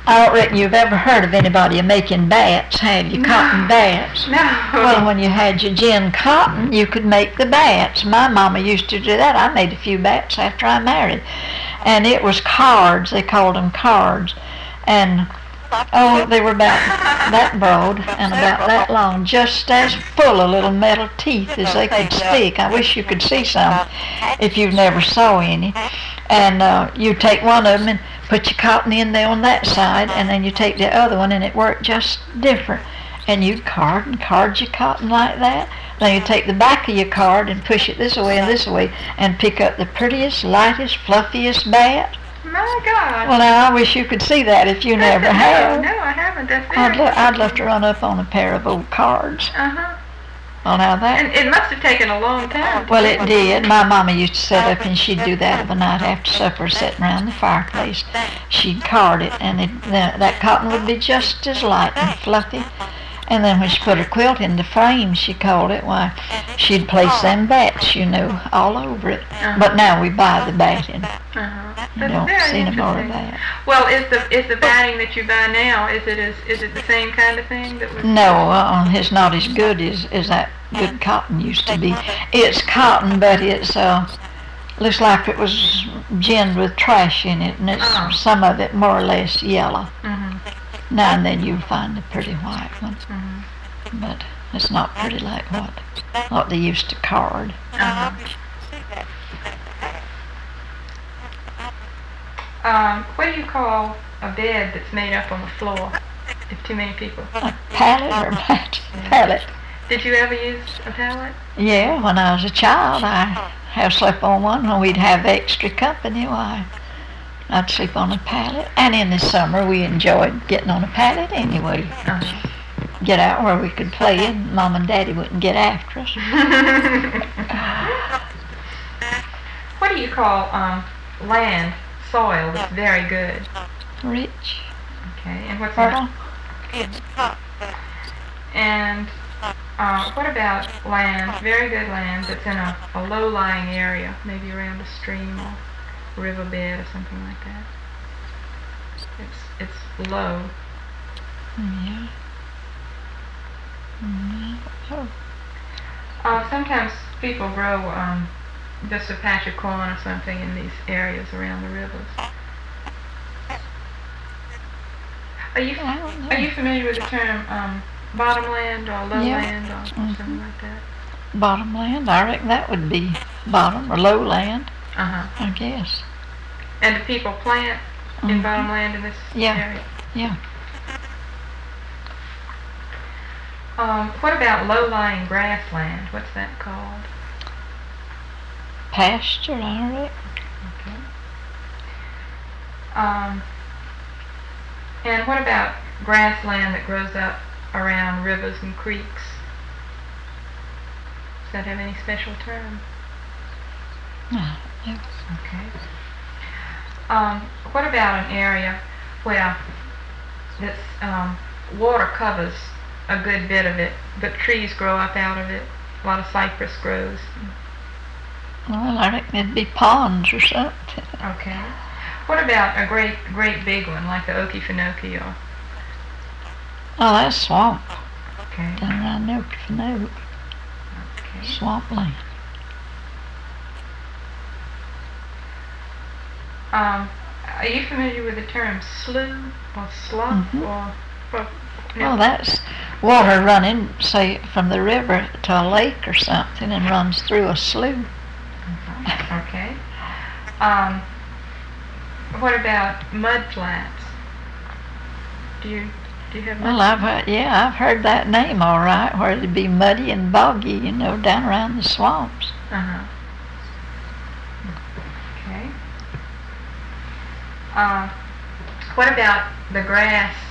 I don't reckon you've ever heard of anybody making bats, have you? No. Cotton bats. No. Well, when you had your gin cotton, you could make the bats. My mama used to do that. I made a few bats after I married. And it was cards. They called them cards. And, oh, they were about that broad and about that long, just as full of little metal teeth as they could stick. I wish you could see some if you've never saw any. And you take one of them and put your cotton in there on that side, and then you take the other one, and it worked just different. And you'd card your cotton like that. Then you take the back of your card and push it this way and this way, and pick up the prettiest, lightest, fluffiest bat. My God. Well, now I wish you could see that if you never have. No, I haven't. That's very I'd love to run up on a pair of old cards. Uh-huh. Well, now that. And it must have taken a long time. Well, it did. My mama used to sit up and she'd do that of a night after supper, sitting around the fireplace. She'd card it, and that cotton would be just as light and fluffy. And then when she put her quilt in the frame, she called it, why, she'd place them bats, all over it. Uh-huh. But now we buy the batting. Uh-huh. You That's don't very see no more of interesting. that. Well, is the batting that you buy now, is it the same kind of thing that was? No, it's not as good as that good cotton used to be. It's cotton, but it's looks like it was ginned with trash in it, and it's some of it more or less yellow. Mm-hmm. Now and then you'll find a pretty white one, Mm-hmm. but it's not pretty like what they used to card. Uh-huh. What do you call a bed that's made up on the floor if too many people? A pallet or mat? Pallet. Did you ever use a pallet? Yeah, when I was a child, I have slept on one. When we'd have extra company, why, I'd sleep on a pallet. And in the summer, we enjoyed getting on a pallet anyway. Uh-huh. Get out where we could play, and Mom and Daddy wouldn't get after us. What do you call land, soil that's very good? Rich. Okay, and what's Fertile. that? And what about land, very good land that's in a low-lying area, maybe around a stream or riverbed or something like that? It's low. Yeah. Oh. Sometimes people grow just a patch of corn or something in these areas around the rivers. Are you familiar with the term bottomland or lowland or something like that? Bottomland, I reckon that would be bottom or lowland, Uh-huh. I guess. And do people plant in bottomland in this area? Yeah. What about low-lying grassland? What's that called? Pasture, I reckon. Okay. And what about grassland that grows up around rivers and creeks? Does that have any special term? No. Okay. What about an area where that's water covers a good bit of it, but trees grow up out of it? A lot of cypress grows. Well, I reckon it'd be ponds or something. Okay. What about a great big one like the Okefenokee or? Oh, that's swamp. Okay. Down around Okefenokee. Okay. Swampland. Are you familiar with the term slough or slough or? Well, that's water running, say, from the river to a lake or something, and runs through a slough. Okay. What about mud flats? Do you have mud? Well, I've heard that name all right, where it'd be muddy and boggy, down around the swamps. Uh-huh. Okay. What about the grass